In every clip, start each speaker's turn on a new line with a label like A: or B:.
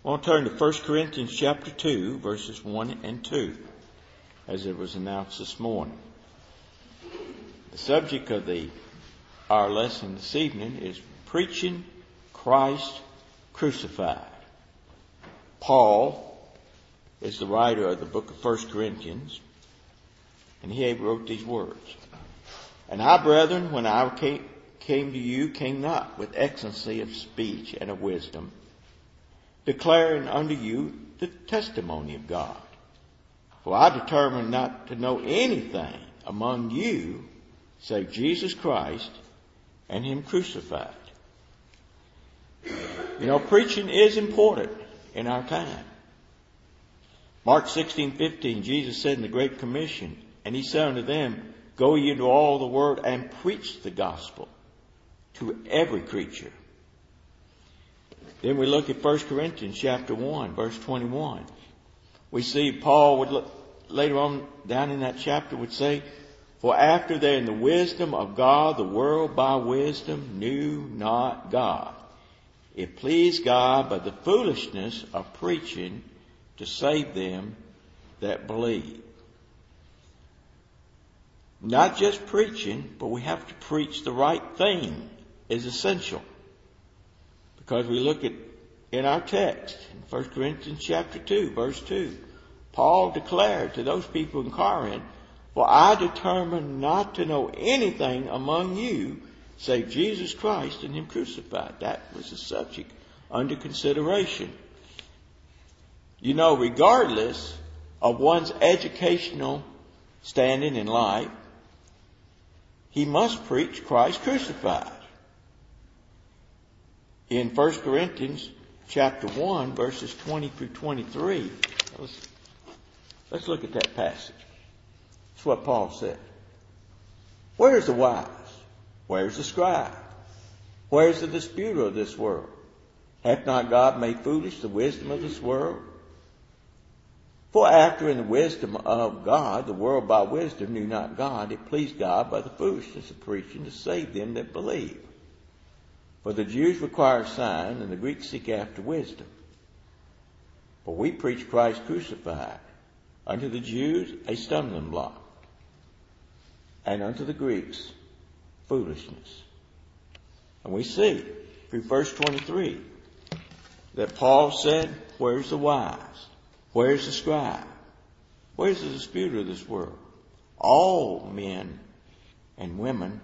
A: I want to turn to 1 Corinthians chapter 2, verses 1 and 2, as it was announced this morning. The subject of our lesson this evening is preaching Christ crucified. Paul is the writer of the book of 1 Corinthians, and he wrote these words. And I, brethren, when I came to you, came not with excellency of speech and of wisdom, declaring unto you the testimony of God. For I determined not to know anything among you save Jesus Christ and Him crucified. You know, preaching is important in our time. Mark 16:15, Jesus said in the Great Commission, and He said unto them, Go ye into all the world and preach the gospel to every creature. Then we look at 1 Corinthians chapter 1, verse 21. We see Paul would look, later on down in that chapter would say, For after they in the wisdom of God, the world by wisdom knew not God. It pleased God by the foolishness of preaching to save them that believe. Not just preaching, but we have to preach the right thing is essential. Because we look at in our text, in 1 Corinthians chapter 2, verse 2, Paul declared to those people in Corinth, For I determined not to know anything among you save Jesus Christ and Him crucified. That was the subject under consideration. You know, regardless of one's educational standing in life, he must preach Christ crucified. In 1 Corinthians chapter 1, verses 20 through 23, let's look at that passage. That's what Paul said. Where's the wise? Where's the scribe? Where's the disputer of this world? Hath not God made foolish the wisdom of this world? For after in the wisdom of God, the world by wisdom knew not God, it pleased God by the foolishness of preaching to save them that believe. For the Jews require a sign, and the Greeks seek after wisdom. But we preach Christ crucified, unto the Jews a stumbling block, and unto the Greeks foolishness. And we see through verse 23 that Paul said, Where's the wise? Where's the scribe? Where's the disputer of this world? All men and women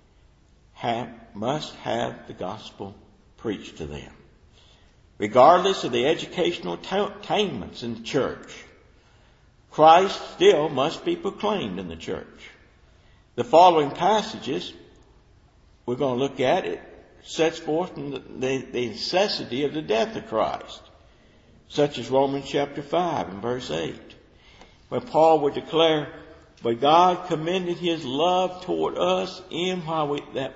A: must have the gospel preached to them. Regardless of the educational attainments in the church, Christ still must be proclaimed in the church. The following passages we're going to look at, it sets forth the necessity of the death of Christ, such as Romans chapter 5 and verse 8, where Paul would declare, But God commended His love toward us while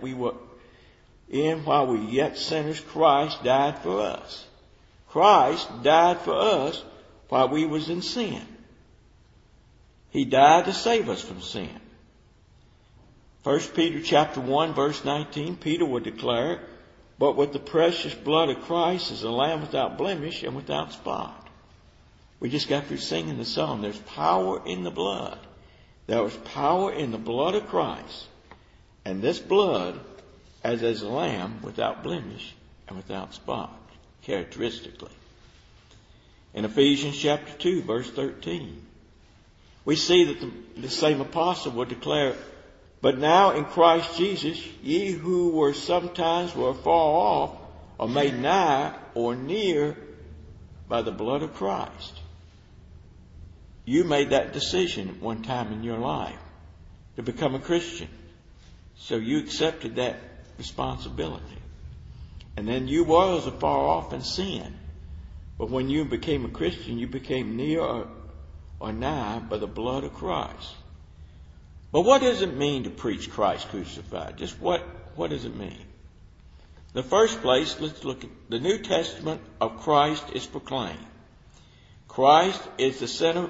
A: we yet sinners, Christ died for us. Christ died for us while we was in sin. He died to save us from sin. 1 Peter chapter 1 verse 19, Peter would declare, But with the precious blood of Christ as a lamb without blemish and without spot. We just got through singing the song, There's power in the blood. There was power in the blood of Christ. And this blood as a lamb without blemish and without spot, characteristically. In Ephesians chapter 2, verse 13, we see that the same apostle would declare, But now in Christ Jesus, ye who were sometimes far off, are made nigh or near by the blood of Christ. You made that decision at one time in your life to become a Christian. So you accepted that responsibility. And then you was afar off in sin. But when you became a Christian, you became near or nigh by the blood of Christ. But what does it mean to preach Christ crucified? Just what does it mean? In the first place, let's look at the New Testament of Christ is proclaimed. Christ is the center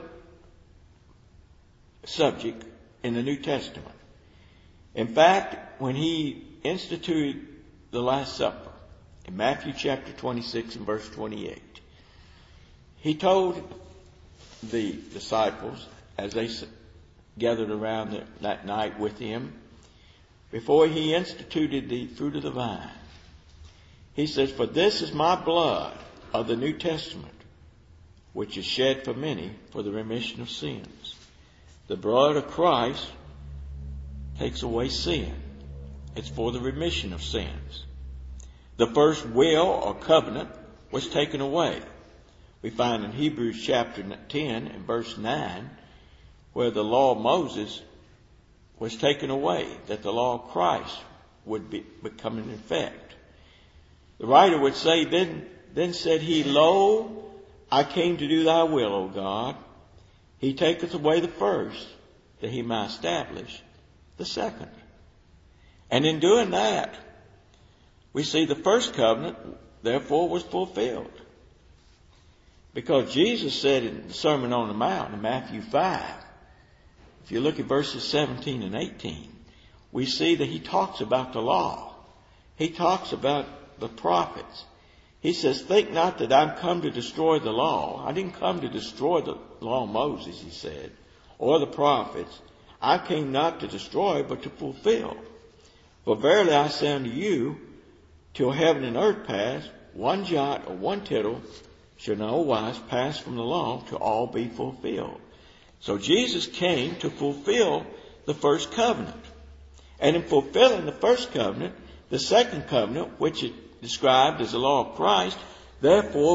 A: subject in the New Testament. In fact, when He instituted the Last Supper, in Matthew chapter 26 and verse 28, He told the disciples as they gathered around that night with him, before he instituted the fruit of the vine, he says, "For this is my blood of the New Testament, which is shed for many for the remission of sins." The blood of Christ takes away sin. It's for the remission of sins. The first will or covenant was taken away. We find in Hebrews chapter 10 and verse 9 where the law of Moses was taken away, that the law of Christ would become in effect. The writer would say, Then said he, Lo, I came to do thy will, O God. He taketh away the first, that he might establish the second. And in doing that, we see the first covenant, therefore, was fulfilled. Because Jesus said in the Sermon on the Mount in Matthew 5, if you look at verses 17 and 18, we see that he talks about the law. He talks about the prophets. He says, "Think not that I'm come to destroy the law." I didn't come to destroy the law of Moses, he said, or the prophets. I came not to destroy, but to fulfill. For verily I say unto you, till heaven and earth pass, one jot or one tittle shall no wise pass from the law till all be fulfilled. So Jesus came to fulfill the first covenant. And in fulfilling the first covenant, the second covenant, which is described as the law of Christ, therefore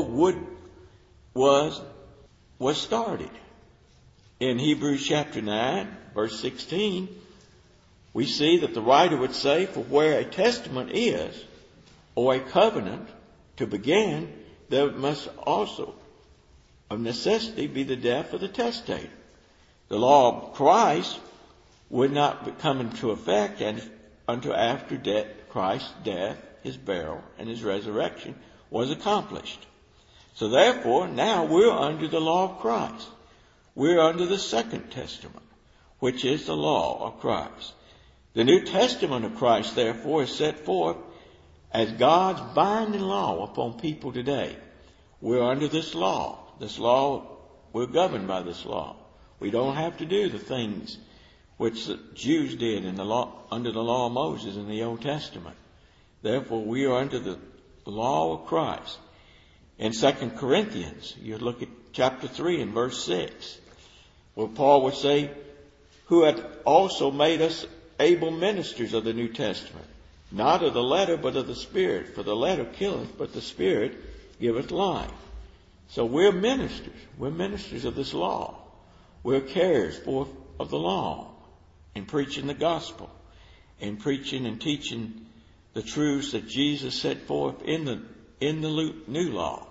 A: was started. In Hebrews chapter 9, verse 16, we see that the writer would say, "For where a testament is, or a covenant, to begin, there must also of necessity be the death of the testator." The law of Christ would not come into effect until after Christ's death, his burial, and his resurrection was accomplished. So therefore, now we're under the law of Christ. We're under the second testament, which is the law of Christ. The New Testament of Christ, therefore, is set forth as God's binding law upon people today. We're under this law. We're governed by this law. We don't have to do the things which the Jews did under the law of Moses in the Old Testament. Therefore, we are under the law of Christ. In 2 Corinthians, you look at chapter 3 and verse 6, where Paul would say, "Who hath also made us able ministers of the New Testament, not of the letter, but of the Spirit. For the letter killeth, but the Spirit giveth life." So we're ministers. We're ministers of this law. We're carriers forth of the law in preaching the gospel, in preaching and teaching the truths that Jesus set forth in the new law.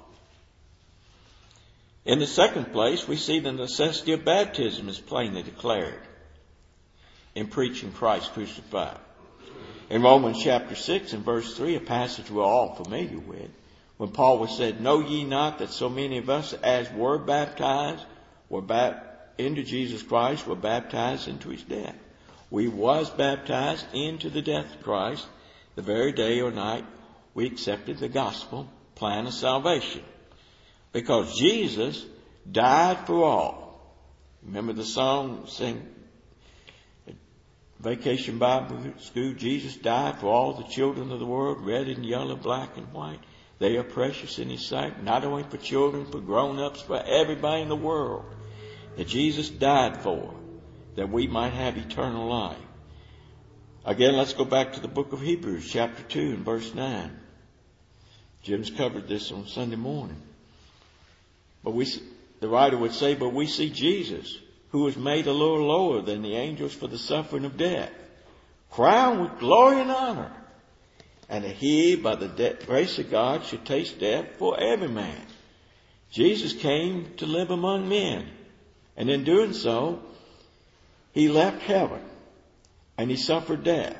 A: In the second place, we see the necessity of baptism is plainly declared in preaching Christ crucified. In Romans chapter 6 and verse 3, a passage we're all familiar with, when Paul was said, "Know ye not that so many of us as were baptized into Jesus Christ were baptized into his death?" We was baptized into the death of Christ the very day or night we accepted the gospel plan of salvation. Because Jesus died for all. Remember the song sing at Vacation Bible School, "Jesus died for all the children of the world, red and yellow, black and white. They are precious in his sight." Not only for children, for grown-ups, for everybody in the world. That Jesus died for, that we might have eternal life. Again, let's go back to the book of Hebrews, chapter 2 and verse 9. Jim's covered this on Sunday morning. But the writer would say, "But we see Jesus, who was made a little lower than the angels for the suffering of death, crowned with glory and honor, and that he, by the grace of God, should taste death for every man." Jesus came to live among men. And in doing so, he left heaven and he suffered death.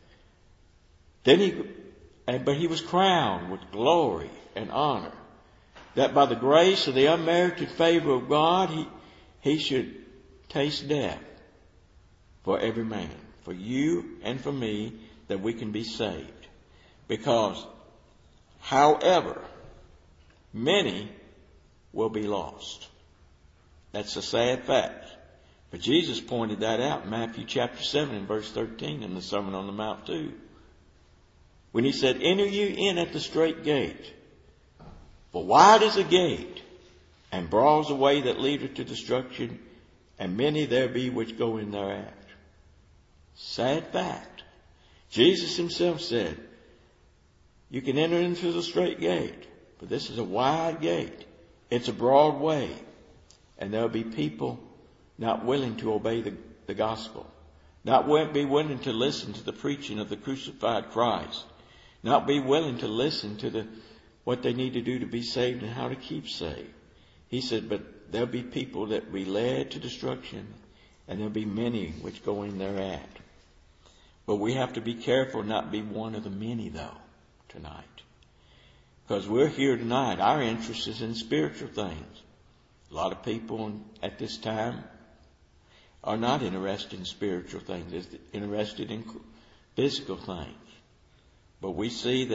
A: But he was crowned with glory and honor, that by the grace of the unmerited favor of God, he should taste death for every man, for you and for me, that we can be saved. Because, however, many will be lost. That's a sad fact. But Jesus pointed that out in Matthew chapter 7 and verse 13 in the Sermon on the Mount too. When he said, enter you in at the straight gate. For wide is the gate, and broad is the way that leadeth to destruction, and many there be which go in thereat. Sad fact. Jesus himself said, you can enter into the straight gate, but this is a wide gate. It's a broad way. And there'll be people not willing to obey the gospel. Not be willing to listen to the preaching of the crucified Christ. Not be willing to listen to what they need to do to be saved and how to keep saved. He said, but there'll be people that will be led to destruction, and there'll be many which go in thereat. But we have to be careful not be one of the many, though, tonight. Because we're here tonight. Our interest is in spiritual things. A lot of people at this time are not interested in spiritual things. They're interested in physical things. But we see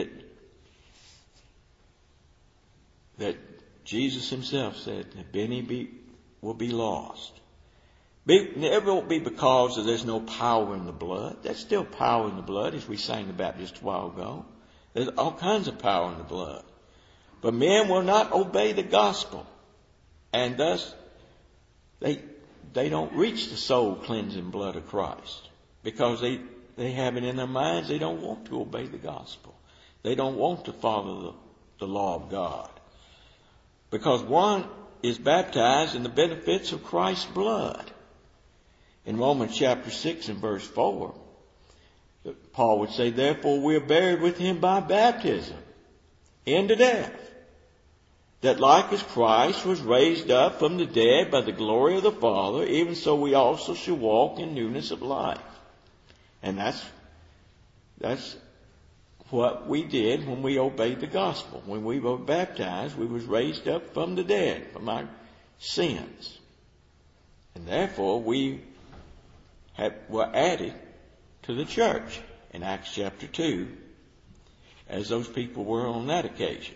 A: that Jesus himself said that many will be lost. It won't be because there's no power in the blood. There's still power in the blood, as we sang about just a while ago. There's all kinds of power in the blood. But men will not obey the gospel. And thus, they don't reach the soul cleansing blood of Christ. Because they have it in their minds they don't want to obey the gospel. They don't want to follow the law of God. Because one is baptized in the benefits of Christ's blood. In Romans chapter 6 and verse 4, Paul would say, therefore we are buried with him by baptism into death, that like as Christ was raised up from the dead by the glory of the Father, even so we also shall walk in newness of life. And that's what we did when we obeyed the gospel. When we were baptized, we was raised up from the dead, from our sins. And therefore we were added to the church in Acts chapter 2, as those people were on that occasion.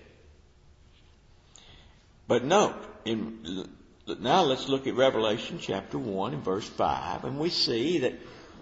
A: But note, now let's look at Revelation chapter 1 and verse 5, and we see that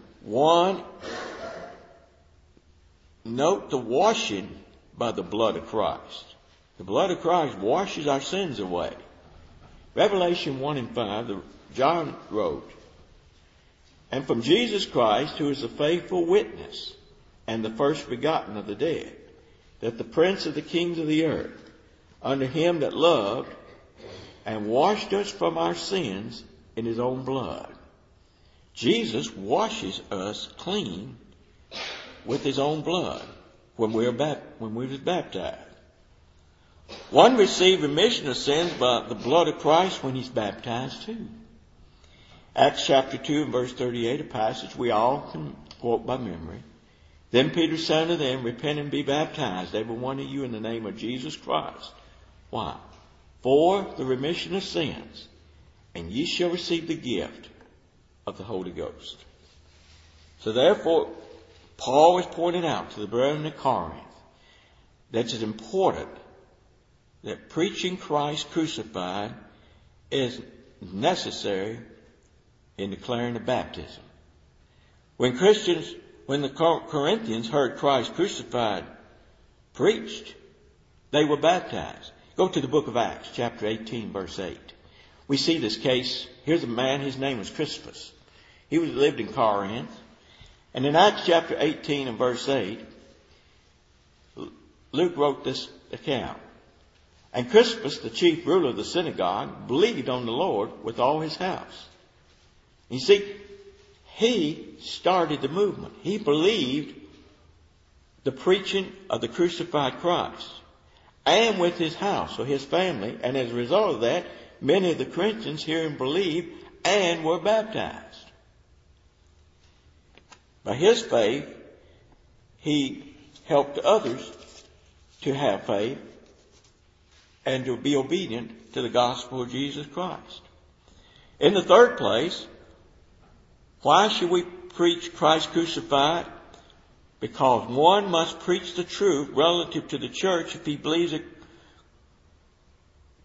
A: note the washing by the blood of Christ. The blood of Christ washes our sins away. Revelation 1 and 5, John wrote, and from Jesus Christ, who is the faithful witness and the first begotten of the dead, that the prince of the kings of the earth, under him that loved and washed us from our sins in his own blood. Jesus washes us clean with his own blood when we was baptized. One received remission of sins by the blood of Christ when he's baptized too. Acts chapter 2 and verse 38, a passage we all can quote by memory. Then Peter said unto them, repent and be baptized, every one of you, in the name of Jesus Christ. Why? For the remission of sins, and ye shall receive the gift of the Holy Ghost. So therefore, Paul is pointing out to the brethren of Corinth that it's important that preaching Christ crucified is necessary in declaring the baptism. When the Corinthians heard Christ crucified preached, they were baptized. Go to the book of Acts, chapter 18, verse 8. We see this case. Here's a man, his name was Crispus. He lived in Corinth. And in Acts chapter 18 and verse 8, Luke wrote this account. And Crispus, the chief ruler of the synagogue, believed on the Lord with all his house. You see, he started the movement. He believed the preaching of the crucified Christ. And with his house, or his family. And as a result of that, many of the Christians here believed and were baptized. By his faith, he helped others to have faith and to be obedient to the gospel of Jesus Christ. In the third place, why should we preach Christ crucified? Because one must preach the truth relative to the church if he believes that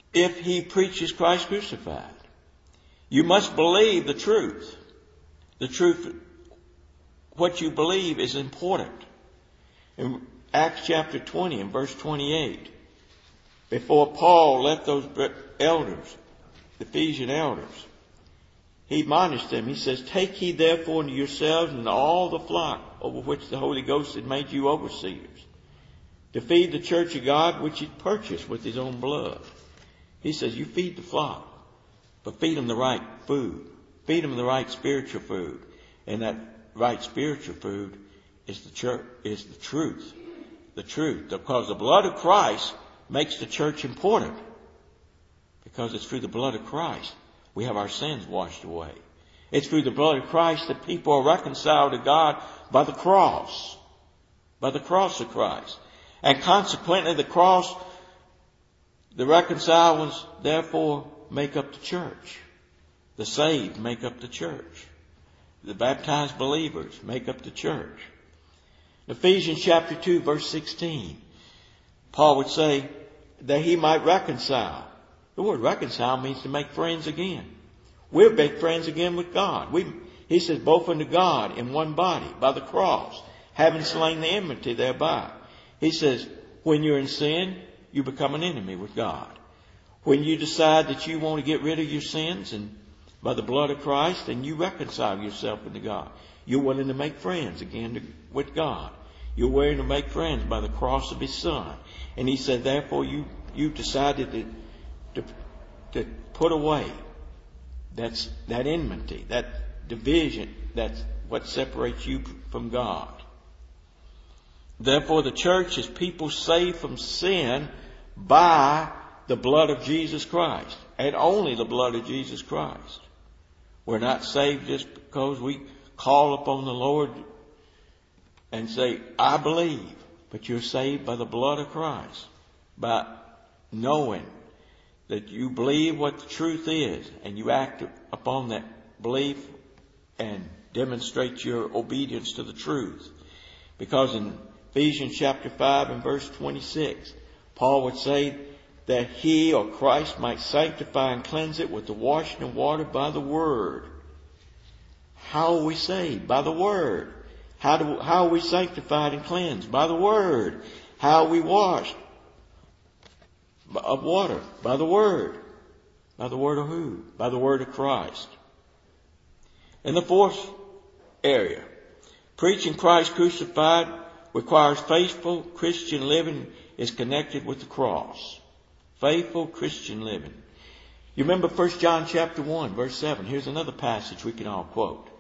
A: if he preaches Christ crucified. You must believe the truth. The truth, what you believe, is important. In Acts chapter 20 and verse 28, before Paul left those elders, the Ephesian elders, he admonished them. He says, "Take heed therefore unto yourselves and all the flock over which the Holy Ghost had made you overseers, to feed the church of God which he purchased with his own blood." He says, you feed the flock, but feed them the right food. Feed them the right spiritual food. And that right spiritual food is the church, is the truth. The truth. Because the blood of Christ makes the church important. Because it's through the blood of Christ we have our sins washed away. It's through the blood of Christ that people are reconciled to God by the cross. By the cross of Christ. And consequently the cross, the reconciled ones, therefore, make up the church. The saved make up the church. The baptized believers make up the church. Ephesians chapter 2, verse 16, Paul would say that he might reconcile. The word reconcile means to make friends again. We're make friends again with God. He says, both unto God in one body, by the cross, having slain the enmity thereby. He says, when you're in sin, you become an enemy with God. When you decide that you want to get rid of your sins and by the blood of Christ, then you reconcile yourself into God. You're willing to make friends again with God. You're willing to make friends by the cross of his Son. And he said, therefore, you decided to put away that enmity, that division, that's what separates you from God. Therefore, the church is people saved from sin by the blood of Jesus Christ, and only the blood of Jesus Christ. We're not saved just because we call upon the Lord and say, I believe, but you're saved by the blood of Christ, by knowing that you believe what the truth is, and you act upon that belief and demonstrate your obedience to the truth. Because in Ephesians chapter 5 and verse 26, Paul would say that he or Christ might sanctify and cleanse it with the washing of water by the word. How are we saved? By the word. How are we sanctified and cleansed? By the word. How are we washed? Of water. By the word. By the word of who? By the word of Christ. In the fourth area, preaching Christ crucified requires faithful Christian living is connected with the cross. Faithful Christian living. You remember 1 John chapter 1 verse 7. Here's another passage we can all quote.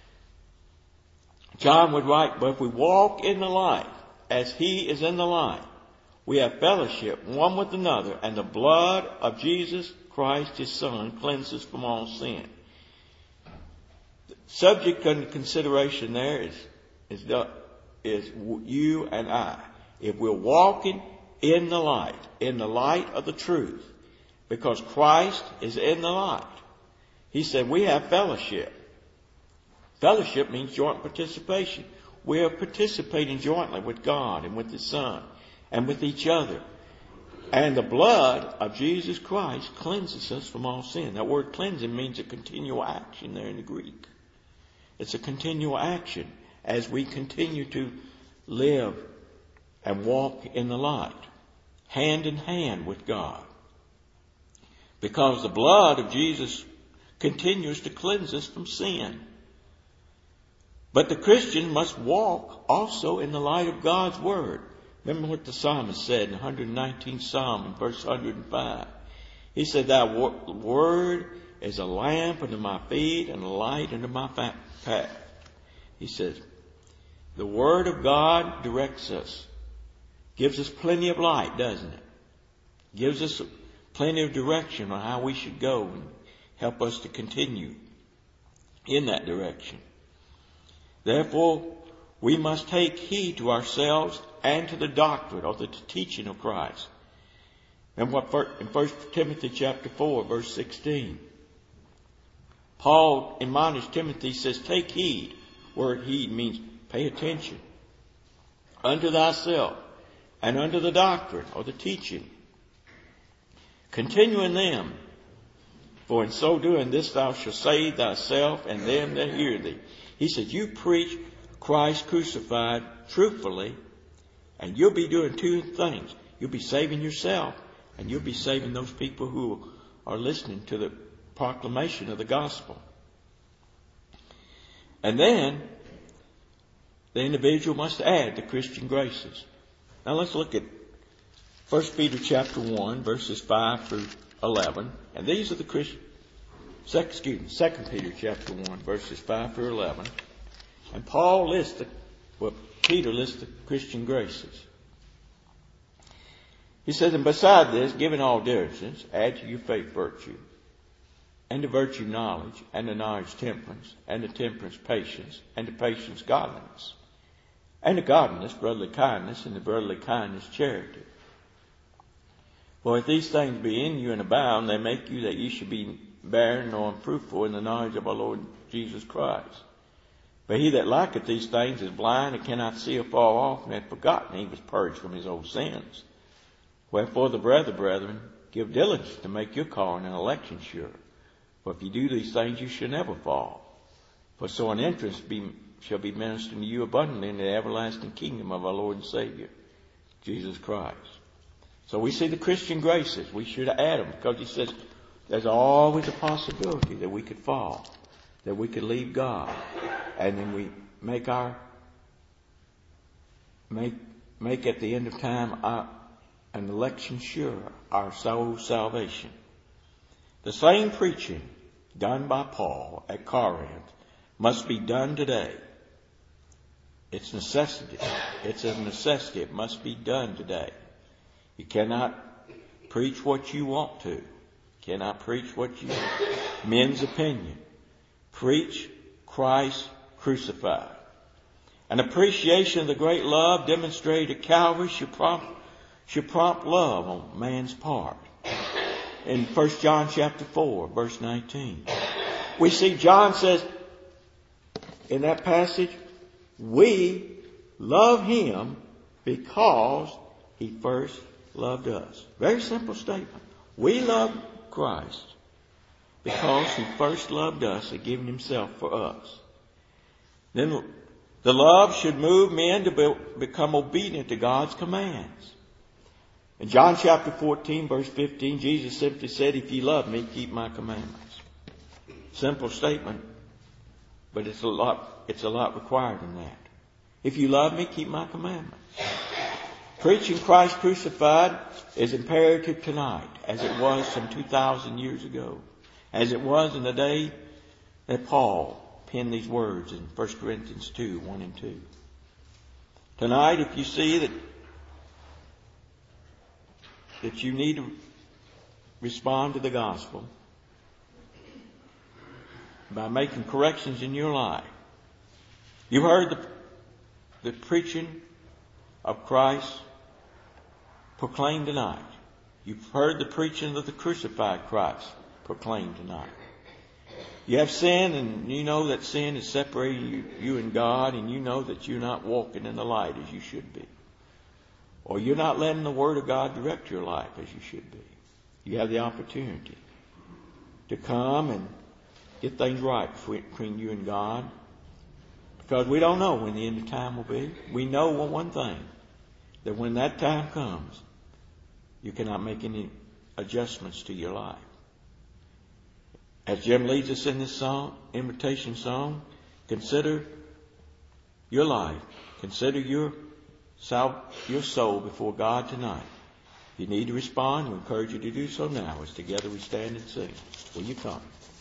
A: John would write, but if we walk in the light as he is in the light, we have fellowship one with another, and the blood of Jesus Christ his Son cleanses from all sin. The subject under consideration there is you and I. If we're walking in the light of the truth, because Christ is in the light. He said we have fellowship. Fellowship means joint participation. We are participating jointly with God and with the Son and with each other. And the blood of Jesus Christ cleanses us from all sin. That word cleansing means a continual action there in the Greek. It's a continual action as we continue to live and walk in the light, hand in hand with God. Because the blood of Jesus continues to cleanse us from sin. But the Christian must walk also in the light of God's Word. Remember what the psalmist said in 119th Psalm in verse 105. He said, Thy word is a lamp unto my feet and a light unto my path. He says, the Word of God directs us. Gives us plenty of light, doesn't it? Gives us plenty of direction on how we should go and help us to continue in that direction. Therefore, we must take heed to ourselves and to the doctrine or the teaching of Christ. And what in 1 Timothy chapter 4, verse 16, Paul admonished Timothy, says, take heed. Word heed means pay attention. Unto thyself and unto the doctrine or the teaching. Continue in them. For in so doing, this thou shalt save thyself and them that hear thee. He said, you preach Christ crucified truthfully, and you'll be doing two things. You'll be saving yourself, and you'll be saving those people who are listening to the proclamation of the gospel. And then the individual must add the Christian graces. Now let's look at 1 Peter chapter 1, verses 5 through 11. And these are the Christian, 2 Peter chapter 1, verses 5 through 11. And Peter lists the Christian graces. He says, and beside this, giving all diligence, add to your faith virtue, and to virtue knowledge, and to knowledge temperance, and to temperance patience, and to patience godliness, and to godliness brotherly kindness, and to brotherly kindness charity. For if these things be in you and abound, they make you that ye should be barren nor unfruitful in the knowledge of our Lord Jesus Christ. But he that lacketh these things is blind and cannot see afar off, and hath forgotten he was purged from his old sins. Wherefore the brethren, give diligence to make your calling and election sure. For if you do these things, you shall never fall. For so an entrance shall be ministered to you abundantly in the everlasting kingdom of our Lord and Savior, Jesus Christ. So we see the Christian graces. We should add them, because he says there's always a possibility that we could fall, that we could leave God, and then we make at the end of time an election sure, our soul salvation. The same preaching done by Paul at Corinth must be done today. It's necessity. It's a necessity. It must be done today. You cannot preach what you want to. You cannot preach what you want. Men's opinion. Preach Christ crucified. An appreciation of the great love demonstrated at Calvary should prompt love on man's part. In 1 John chapter 4, verse 19. We see John says in that passage, we love him because he first loved us. Very simple statement. We love Christ because he first loved us and given himself for us. Then the love should move men to become obedient to God's commands. In John chapter 14, verse 15, Jesus simply said, if ye love me, keep my commandments. Simple statement, but it's a lot required in that. If you love me, keep my commandments. Preaching Christ crucified is imperative tonight, as it was some 2,000 years ago, as it was in the day that Paul penned these words in 1 Corinthians 2, 1 and 2. Tonight, if you see that you need to respond to the gospel by making corrections in your life. You heard the preaching of Christ proclaimed tonight. You've heard the preaching of the crucified Christ proclaimed tonight. You have sin, and you know that sin is separating you and God, and you know that you're not walking in the light as you should be. Or you're not letting the Word of God direct your life as you should be. You have the opportunity to come and get things right between you and God. Because we don't know when the end of time will be. We know one thing, that when that time comes, you cannot make any adjustments to your life. As Jim leads us in this song, invitation song, consider your life. Consider your soul before God tonight. If you need to respond, we encourage you to do so now as together we stand and sing. Will you come?